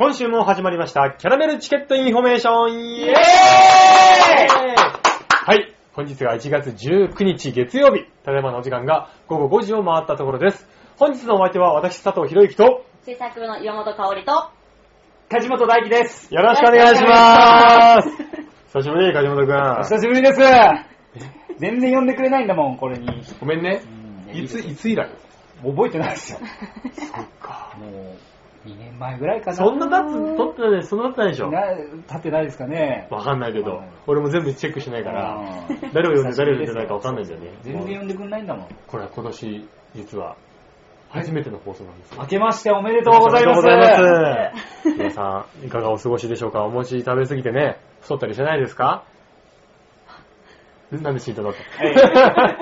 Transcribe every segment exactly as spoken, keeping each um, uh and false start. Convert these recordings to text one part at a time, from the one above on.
今週も始まりましたキャラメルチケットインフォメーションイエーイ。はい、本日がいちがつじゅうくにち月曜日、ただいまのお時間がごごごじを回ったところです。本日のお相手は私佐藤博之と制作部の岩本香織と梶本大輝です。 よろしくお願いします。久しぶり、梶本くん。 久しぶりです。全然呼んでくれないんだもん、これに。 ごめんね。うん、いつ、いつ以来覚えてないですよ。 そっか。 もう、にねんまえぐらいかな。 そんな経つ、撮ってない、そんな経ってないでしょ。 な、経ってないですかね。 わかんないけど、俺も全部チェックしないから、誰を呼んで誰を呼んでないかわかんないんだよね。 全然呼んでくれないんだもん。 これは今年、実は、初めての放送なんですよ。 明けましておめでとうございます。 おめでとうございます。皆さん、いかがお過ごしでしょうか。お餅食べ過ぎてね、太ったりしてないですか？なんでシートだった？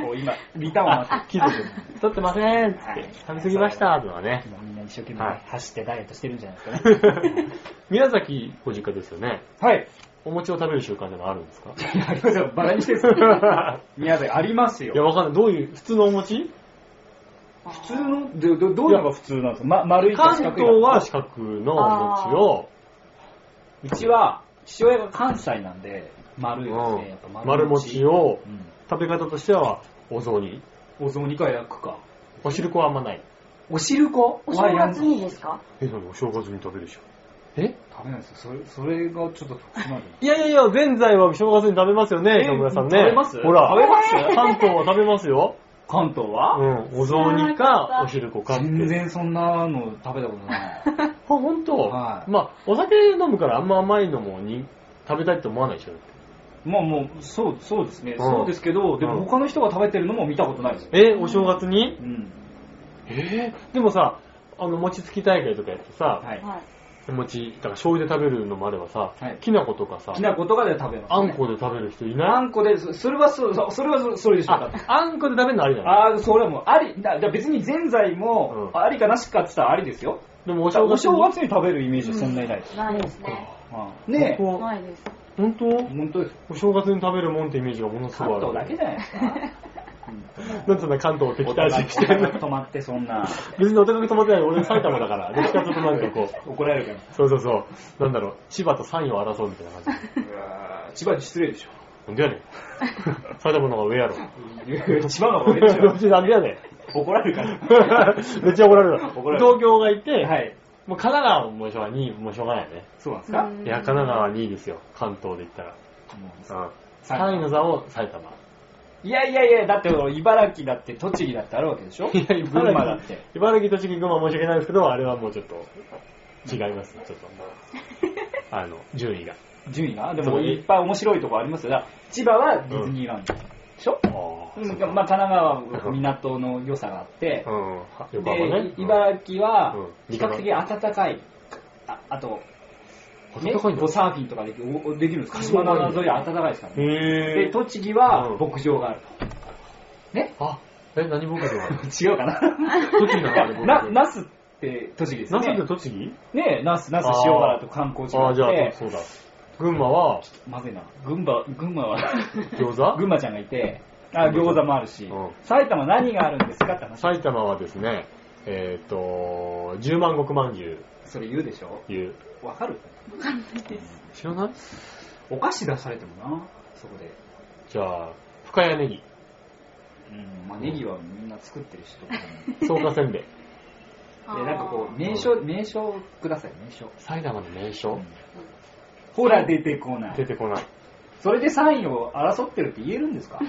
もう今、リターンを待って気づいてる。 太ってませんって、食べ過ぎましたとはね。 今みんな一生懸命走ってダイエットしてるんじゃないですかね。 宮崎ご実家ですよね。 はい。 お餅を食べる習慣でもあるんですか？ ありますよ。バカにしてる。宮崎ありますよ。 いや、わかんない。どういう、普通のお餅？ 普通のど、ど、どういうのが普通なんですか？ま、丸いか四角い。 関東は四角のお餅を、 うちは父親が関西なんで丸いですね。 うん、 やっぱ丸丸餅を、 うん、 食べ方としてはお雑煮。 お雑煮か焼くか。 お汁粉はあんまない。 お汁粉？ お正月にですか？ え、何お正月に食べるでしょ。え？ 食べないですよ。それ、それがちょっと特殊なんで。 いやいやいや、ぜんざいは正月に食べますよね、野村さんね。 食べます？ ほら、 食べます？ 関東は食べますよ。 関東は？ うん、お雑煮かお汁粉かって。 全然そんなの食べたことない。 あ、ほんと？ はい。 まあ、お酒飲むからあんま甘いのもに食べたいと思わないでしょ。 まあもう、そう、そうですね。 うん、 そうですけど、でも他の人が食べてるのも見たことないですよ。 え、お正月に？ うん。 えー、でもさ、あの、餅つき大会とかやってさ、 はい。 お餅、だから醤油で食べるのもあればさ、はい、きな粉とかさ、 きな粉とかで食べます、ね。 あんこで食べる人いない？ あんこで、それはそ、それはそれでしょ。 あ、あんこで食べるのありなの？ ああ、それはもうあり、だ別にぜんざいも、ありかなしかって言ったらありですよ。 でもお正月に、 お正月に食べるイメージはそんなにないです。 うん、ないですね。 ねえ。 ないです。 本当？ 本当です。 お正月に食べるもんってイメージがものすごいある。 関東だけじゃないですか。 なんつうんだ、関東を敵対してるの。止まってそんな。 別にお高く止まってない。俺埼玉だから。どっちかというとなんかこう。 怒られるから。 そうそうそう。なんだろう。千葉とさんいを争うみたいな感じ。 うわ千葉に失礼でしょ。 なんでやねん。埼玉の方が上やろ。 千葉の方が上でしょ。 どっちなんでやねん。怒られるから。 めっちゃ怒られる。 怒られる。 東京がいて、 はい。 もう神奈川もしょうがにい、もうしょうがないよね。 そうなんですか？ いや、神奈川にいですよ。関東で言ったら。うん。さんいの座を埼玉。 いやいやいや、だって茨城だって栃木だってあるわけでしょ？ いや、 群馬だって。 茨城、栃木、群馬申し訳ないですけど、あれはもうちょっと違います。ちょっと。あの、順位が。 順位がでもいっぱい面白いとこありますよ。だ千葉はディズニーランドでしょ？うん、まあ、神奈川は港の良さがあって、 うん、 で、ね、茨城は比較的暖かい。あ, あと、ね、サーフィンとかできるできるんです。鹿島の沿いは暖かいですからね。で、栃木は牧場があると。ね？ あ、え、何牧場がある？ 違うかな？ 栃木のあるな、ナスって栃木ですね。 ナスって栃木？ ねえ、ナス、ナス塩原と観光地があって。 あ、じゃあ、そうだ。群馬はまずいな。群馬、群馬は餃子？ 群馬ちゃんがいて、あ、餃子もあるし、うん、埼玉何があるんですかって話。 埼玉はですね、えっ、ー、と、十万石まんじゅう。 それ言うでしょ？ 言う。 わかる？ わかんないです。 知らない？ お菓子出されてもな、そこで。 じゃあ、深谷ネギ。 うん、まあネギはみんな作ってる人とかね。草加せんべい。 で、なんかこう、名称、名称ください、名称。 埼玉の名称、うん、 ほら、出てこない。 出てこない。 それでさんいを争ってるって言えるんですか？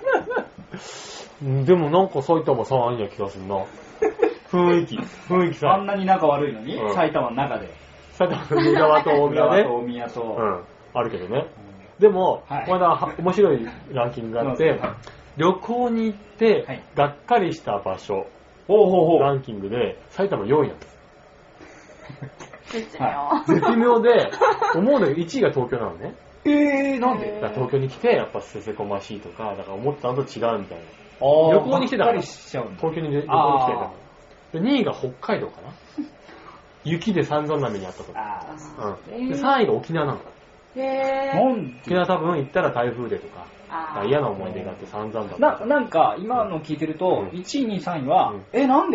でもなんか埼玉さんいな気がするな。雰囲気。雰囲気さ。 あんなに仲悪いのに、うん、埼玉の中で。 埼玉の新川と大宮ね。 大宮と。 うん。あるけどね。うん、でも、はい、まだ面白いランキングがあって、はい、旅行に行って、はい、がっかりした場所、 ほうほうほうランキングで埼玉よんいなんです。 絶妙。 絶妙で、思うのよいちいが東京なのね。 えー、なんで？ だから東京に来て、やっぱせせこましいとか、だから思ったのと違うみたいな。旅行に来てたから。東京に旅行に来てたから。にいが北海道かな。雪で三山波にあったとか。うん。で、さんいが沖縄なの。 へー。 沖縄多分行ったら台風でとか、嫌な思い出があって散々だった。 な、なんか、今の聞いてると、うん、いちい、にい、さんいは、うん、え、なんで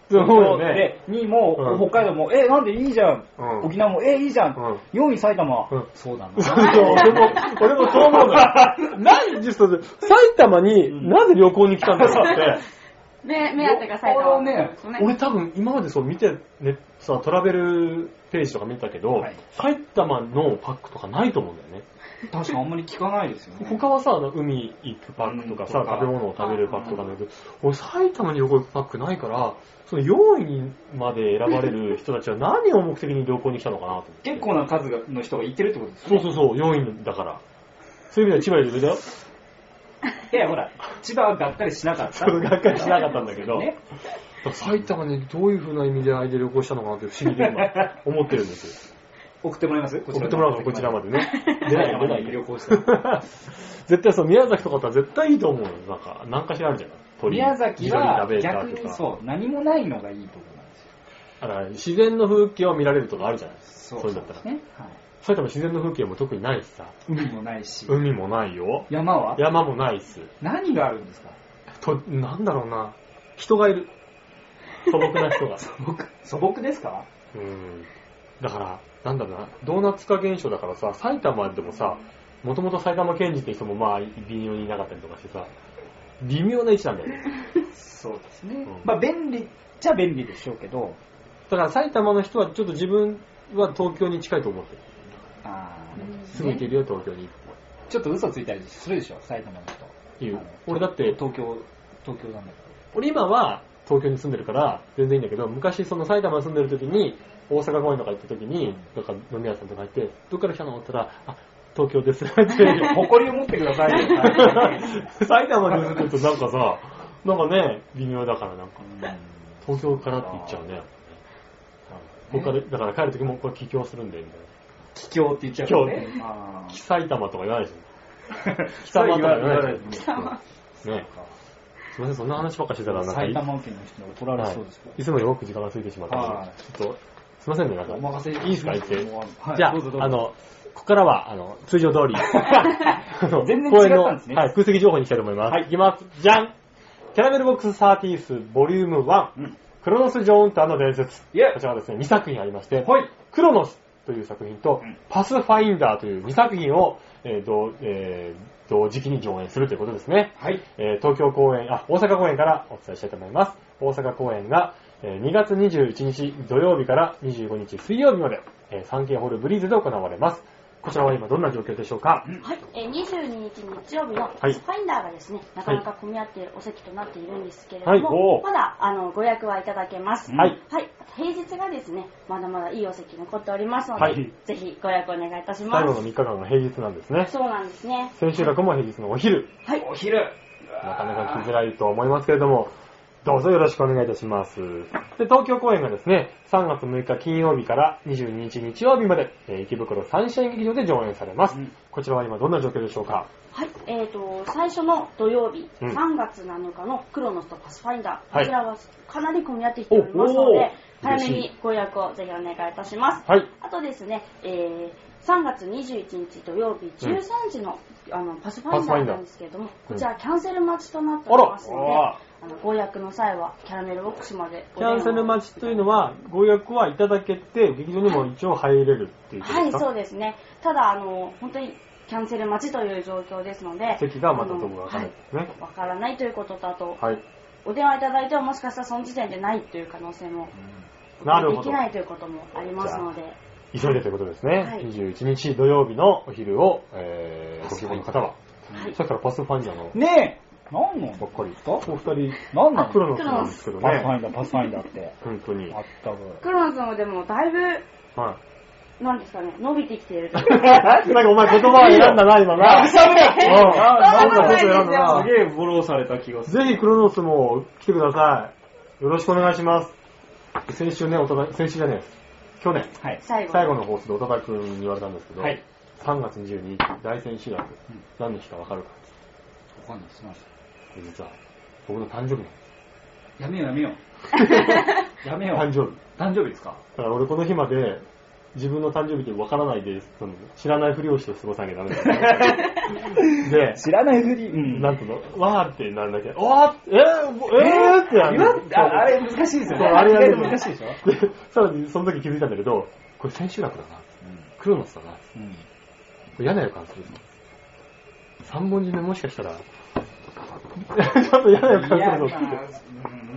そうよね。 で、にいも、うん、北海道も、え、なんでいいじゃん。うん、沖縄も、え、いいじゃん。うん、よんい埼玉。うん、そうだな。 俺も、俺もそう思うのよ。なんで、埼玉になぜ旅行に来たんだろうって。 目、目当てが埼玉ね。 俺多分今までそう見て、ね、さ、トラベルページとか見たけど、はい、埼玉のパックとかないと思うんだよね。 確かあんまり聞かないですよね。 他はさ、海行くパックとかさ、うん、食べ物を食べるパックとかなんだけど、俺埼玉に旅行行くパックないから、そのよんいまで選ばれる人たちは何を目的に旅行に来たのかなと思って。 結構な数の人が行ってるってことですね。 そうそうそう、よんいだから。そういう意味では千葉より上だよ。 いや、ほら、千葉はがっかりしなかった。 がっかりしなかったんだけど、ね、埼玉にどういう風な意味で相手旅行したのかなって不思議で今思ってるんですよ。 送ってもらいます？ 送ってもらうのこちらまでね。出ない出ない旅行した。絶対そう、宮崎とかだったら絶対いいと思うの。なんか、何かしらあるじゃん。 宮崎は逆にそう、何もないのがいいところなんですよ。 だから自然の風景を見られるとかあるじゃないですか。そういうんだったら。ね。はい。 埼玉自然の風景も特にないしさ。 海もないし。 海もないよ。 山は？ 山もないっす。 何があるんですか？ と、なんだろうな。人がいる。素朴な人が。 素朴素朴ですか？ うん。だから、なんだろうな。ドーナツ化現象だからさ、埼玉でもさ、もともと埼玉県人って人もまあ微妙にいなかったりとかしてさ、微妙な位置なんだよね。 そうですね。うん、まあ便利っちゃ便利でしょうけど。 だから埼玉の人はちょっと自分は東京に近いと思ってる。ああ、すぐ行けるよ、東京に。 ちょっと嘘ついたりするでしょ、埼玉の人。 言う。俺だって東京、東京なんだけど。 俺今は東京に住んでるから全然いいんだけど、昔その埼玉に住んでる時に、大阪公園とか行った時に、なんか飲み屋さんとか行って、どっから来たのって言ったら、あ、東京ですって。 誇りを持ってくださいよ。 埼玉に住んでるとなんかさ、なんかね、微妙だからなんか、東京からって言っちゃうね。ここから、だから帰る時もこれ帰郷するんで、みたいな。 帰郷って言っちゃうね。 帰埼玉とか言わないですよ。北間とか言わないですよ。ね。すみません、そんな話ばっかしてたらなんか埼玉県の人に怒られそうですけど、 はい、いつもより多く時間が過ぎてしまったので、ちょっと、すみませんね、なんか。 お任せいいですか、言って。はい、じゃあ、あの、ここからは、あの、通常通り。 全然違ったんですね。 はい、空席情報にしたいと思います。はい、いきます。じゃんキャラメルボックスサーティースボリュームワン、うん、クロノス・ジョーンとあの伝説。こちらはですね、にさく品ありまして、はい、クロノスという作品と、うん、パスファインダーというにさく品を、えー同えー、同時期に上演するということですね。はい、えー、東京公演、あ、大阪公演からお伝えしたいと思います。大阪公演が、えー、にがつにじゅういちにち土曜日からにじゅうごにち水曜日まで、えー、サンケイホールブリーズで行われます。こちらは今どんな状況でしょうか？ はい、えー、にじゅうににち日曜日のパスファインダーがですね、はい、なかなか混み合っているお席となっているんですけれども、はい、まだあのご予約はいただけます。はい。はい。平日がですね、まだまだいいお席残っておりますので、はい、ぜひご予約お願いいたします。 最後のみっかかんが平日なんですね。 そうなんですね。 千秋楽も平日のお昼。 はい。お昼。 なかなか来づらいと思いますけれども、どうぞよろしくお願いいたします。で、東京公演がですね、さんがつむいか金曜日からにじゅうににち日曜日まで、えー、池袋サンシャイン劇場で上演されます。うん、こちらは今どんな状況でしょうか？ はい、えーと、最初の土曜日、うん、さんがつなのかのクロノスとパスファインダー、こちらはかなり混み合ってきておりますので、早めにご予約をぜひお願いいたします。はい。あとですね、えー、さんがつにじゅういちにち土曜日じゅうさんじの、うん、あのパスファインダーなんですけれども、こちらキャンセル待ちとなっておりますので、あのご予約の際はキャラメルボックスまでキャンセル待ちというのはご予約はいただけて劇場にも一応入れるっていうことですか？ はい、そうですね。ただあの本当にキャンセル待ちという状況ですので、 席がまたどこわからないですね。はい、 わからないということと、あと、はい、お電話いただいてはもしかしたらその時点でないという可能性も、うん、なるほど、できないということもありますので、 急いでということですね。はい、にじゅういちにち土曜日のお昼を、えー、ご希望の方は、はい、さっきからパスファインダーのねえ何のばっかりですか？お二人。 何なの？ クロノスなんですけどね。 パスファインダー、パスファインダーって。 本当に。 あったぶ。 クロノスもでもだいぶ、はい。なんですかね、伸びてきている。 なんかお前言葉を選んだな、今な。 喋れうん。なんかこと選んだな。すげえフォローされた気がする。ぜひクロノスも来てください。よろしくお願いします。先週ね、おただ、先週じゃねえです。去年。はい。最後。最後の放送でおただくんに言われたんですけど、はい。さんがつにじゅうににち、大千四月、何の日かわかるか？ わかんない、すみません。 実は僕の誕生日なんです。 やめようやめよう。やめよう。 誕生日。 誕生日ですか？ だから俺この日まで自分の誕生日ってわからないで、その知らないふりをして過ごさなきゃダメだよ。で、 知らないふり、うん、なんとの、わーってなんだけど、わーって、えー、えーってやる。 あれ難しいですよね。 あれやる難しいでしょ。 で、さらにその時気づいたんだけど、これ千秋楽だな。クロノスだな。これ嫌な予感する。三本締めもしかしたら、ちょっと嫌な予感するぞって。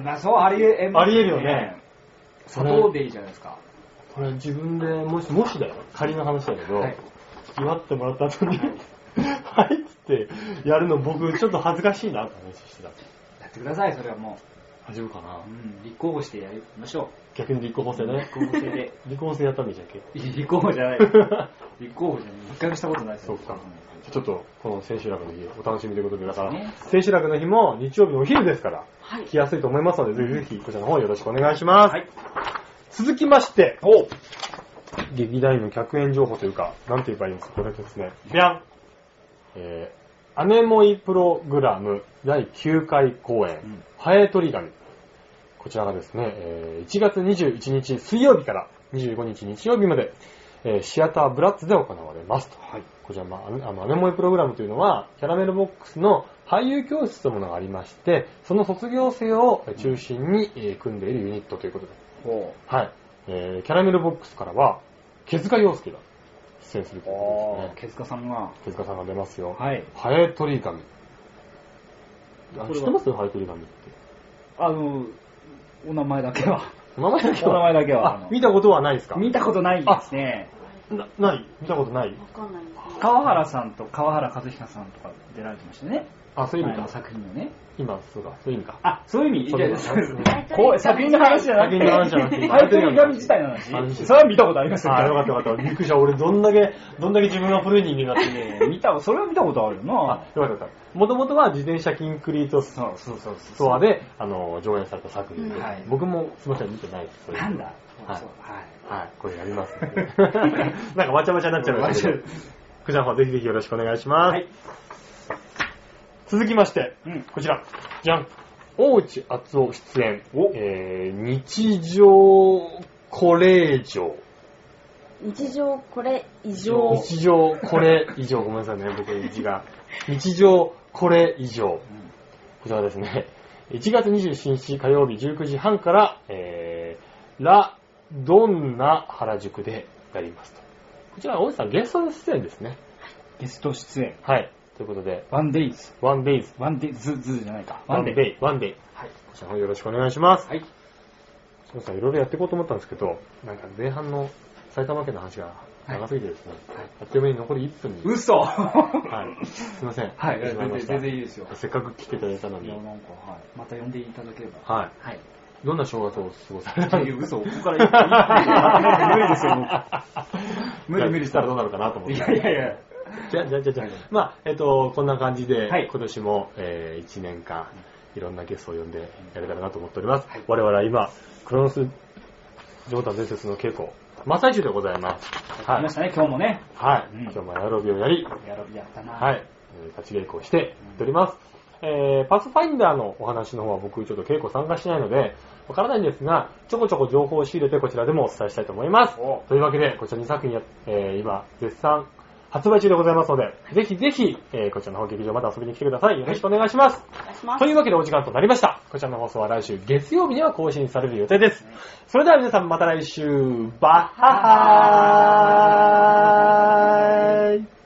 まあ、そう、ありえ、 ありえるよね。 砂糖でいいじゃないですか。 これ自分で、もし、もしだよ。仮の話だけど、はい、祝ってもらった後に、はいっつってやるの僕ちょっと恥ずかしいなって話してた。 やってください、それはもう。大丈夫かな、 うん、立候補してやりましょう。 逆に立候補制ね。 立候補制で。 立候補制やったんでしたっけ？ 立候補じゃない。立候補じゃない。一回もしたことないですよ。そうか。ちょっと、この千秋楽の日、お楽しみということで、だから、ね、千秋楽の日も日曜日のお昼ですから、はい、来やすいと思いますので、ぜひぜひこちらの方よろしくお願いします。はい、続きまして、お劇団員の客演情報というか、なんて言えばいいんですか、これですね。びゃんえー、アネモイプログラムだいきゅうかい公演、うん、ハエトリガミ。こちらがですね、えー、いちがつにじゅういちにち水曜日からにじゅうごにち日曜日まで、えー、シアターブラッツで行われますと。はい、こちら、まあ、あの、アネモイプログラムというのは、キャラメルボックスの俳優教室というものがありまして、その卒業生を中心に、えー、組んでいるユニットということで。ほうはい。えー、キャラメルボックスからは、毛塚洋介が出演するということですね。 毛塚さんが。 毛塚さんが出ますよ。 はい。 ハエトリガミ。知ってますハエトリガミって。 あの、お名前だけは。 お名前だけはお名前だけは。 あ、見たことはないですか？ 見たことないですね。 な、ない見たことないわかんないですね。 川原さんと川原和彦さんとか出られてましたね。 あ、そういう意味か。 作品のね。 今、そうか、そういう意味か。 あ、そういう意味？そうこう作品の話じゃなくて。 作品の話じゃなくて。 ハエトリガミ自体の話。それは見たことありますよ。 あ、よかったよかった。びっくりした。俺、どんだけ、どんだけ自分が古い人間だってね。 見た、それは見たことあるよな。 あ、よかったよかった。もともとは自転車キンクリートストアで、あの、上演された作品で。僕も、すみません、見てないです。 なんだはい。はい。これやりますね。なんかわちゃわちゃになっちゃいましたけど。くじゃんはぜひぜひよろしくお願いします。はい。続きまして、うん、こちら。じゃん。大内厚夫出演。えー、日常これ以上。 日常これ以上。 日常これ以上。ごめんなさいね、僕の字が。日常これ以上。うん、こちらはですね、いちがつにじゅうしちにち火曜日じゅうくじはんから、えー、ラ・ドンナ原宿でやりますと。こちらは大内さんゲスト出演ですね。 ゲスト出演。 はい。ということで、 ワンデイズ。 ワンデイズ。 ワンデイズ、ズじゃないか。 ワンデイ。ワンデイ。はい。こちらもよろしくお願いします。はい。そうさん、いろいろやっていこうと思ったんですけど、なんか前半の埼玉県の話が長すぎてですね、はい、あっという間に残りいっぷんに。 嘘はい。すいません。 はい。全然、全然いいですよ。 せっかく来ていただいたのに。いや、 なんか、はい。また呼んでいただければ。 はい。 はい。 どんな正月を過ごされたんですか？ 嘘、ここから無理ですよ、 無理無理したらどうなるかなと思って。 いやいやいや。 じゃあ、じゃあ、じゃあ、まあ、えっと、こんな感じで、はい、今年も、えー、いちねんかん、いろんなゲストを呼んでやれたらなと思っております。はい、我々は今、クロノス、ジョータン伝説の稽古、真っ最中でございます。 はい。来ましたね、今日もね。 はい。うん、今日もエアロビをやり、 エアロビやったな。 はい。立ち稽古をしてやっております。うん、えー、パスファインダーのお話の方は僕ちょっと稽古参加しないので、わからないんですが、ちょこちょこ情報を仕入れてこちらでもお伝えしたいと思います。というわけで、こちらにさくひんや、えー、今、絶賛、発売中でございますので、ぜひぜひ、えー、こちらの方劇場また遊びに来てください。よろしくお願いします。 お願いします。 というわけでお時間となりました。こちらの放送は来週月曜日には更新される予定です。それでは皆さんまた来週、バッハハーイ。